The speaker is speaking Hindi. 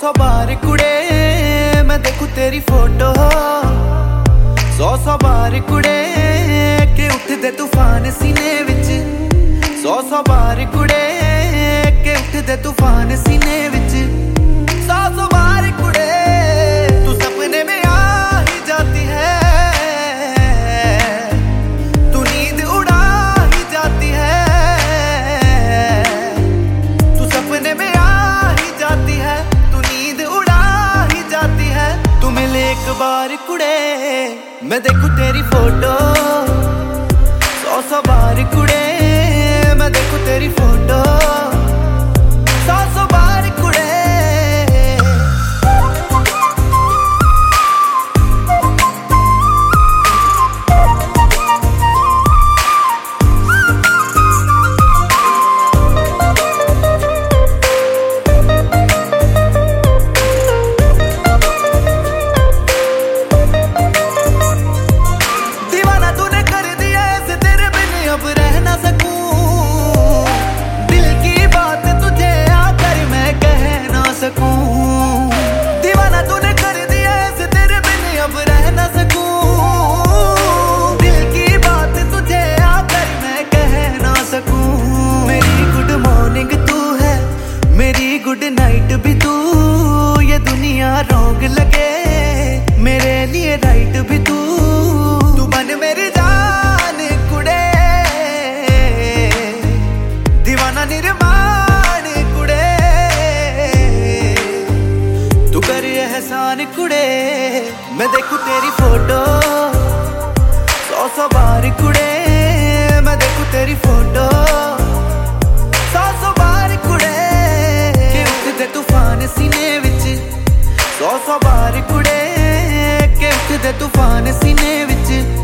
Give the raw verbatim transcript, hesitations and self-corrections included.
सौ बार कुड़े मैं देखूं तेरी फोटो, सौ सौ बार कुड़े के उठदे तूफान सीने विच, सौ सौ बार कुड़े के उठदे तूफान सीने विच, सौ सौ बार कुड़े तू सपने में आ ही जाती है, तू नींद उड़ा ही जाती है, तू सपने में आ ही जाती है, तू नींद उड़ा ही जाती है। तू मिले एक बार कुड़े मैं देखूं तेरी फोटो, सौ सौ बार कुड़े मैं देखूं तेरी फोटो, सौ सौ बार कुड़े। दीवाना तूने कर दिया ऐसे तेरे बिन अब रह ना सकूं, दिल की बात तुझे आकर मैं कह ना सकूं, दीवाना तूने कर दिया ऐसे तेरे बिन अब रह ना सकूं, दिल की बात तुझे आकर मैं कह ना सकूं। मेरी गुड मॉर्निंग तू है, मेरी गुड नाइट भी तू, ये दुनिया रॉन्ग लगे मेरे लिए राइट भी तू, तू बन मेरी जान कुड़े, दीवाना निर्माण कुड़े, तू कर एहसान कुड़े मैं देखूं तेरी फोटो, सौ सौ बार कुड़े मैं देखूं तेरी फोटो, सौ सौ बार कुड़े के उठदे तूफान सीने विच, सौ सौ बार कुड़े के उठदे तूफान सीने विच।